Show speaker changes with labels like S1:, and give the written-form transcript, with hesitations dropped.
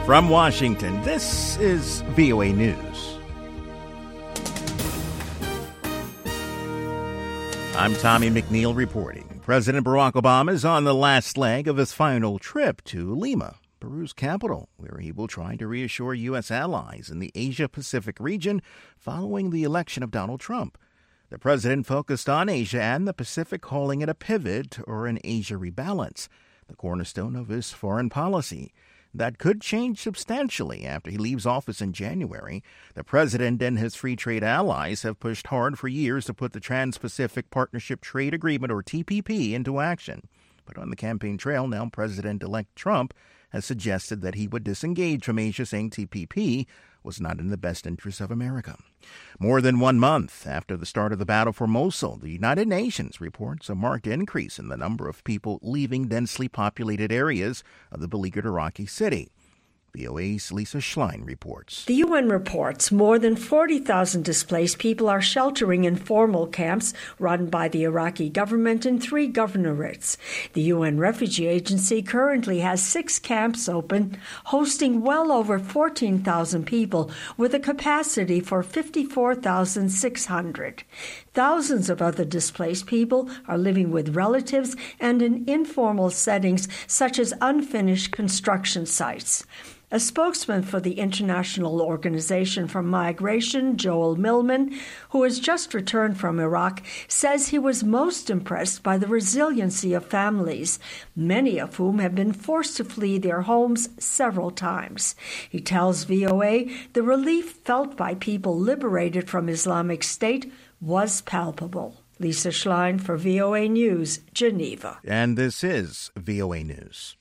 S1: From Washington, this is VOA News. I'm Tommy McNeil reporting. President Barack Obama is on the last leg of his final trip to Lima, Peru's capital, where he will try to reassure U.S. allies in the Asia-Pacific region following the election of Donald Trump. The president focused on Asia and the Pacific, calling it a pivot or an Asia rebalance, the cornerstone of his foreign policy. That could change substantially after he leaves office in January. The president and his free trade allies have pushed hard for years to put the Trans-Pacific Partnership Trade Agreement, or TPP, into action. But on the campaign trail, now President-elect Trump has suggested that he would disengage from Asia, saying TPP was not in the best interest of America. More than 1 month after the start of the battle for Mosul, the United Nations reports a marked increase in the number of people leaving densely populated areas of the beleaguered Iraqi city. VOA's Lisa Schlein reports.
S2: The UN reports more than 40,000 displaced people are sheltering in formal camps run by the Iraqi government in 3 governorates. The UN Refugee Agency currently has 6 camps open, hosting well over 14,000 people with a capacity for 54,600. Thousands of other displaced people are living with relatives and in informal settings such as unfinished construction sites. A spokesman for the International Organization for Migration, Joel Millman, who has just returned from Iraq, says he was most impressed by the resiliency of families, many of whom have been forced to flee their homes several times. He tells VOA the relief felt by people liberated from Islamic State was palpable. Lisa Schlein for VOA News, Geneva.
S1: And this is VOA News.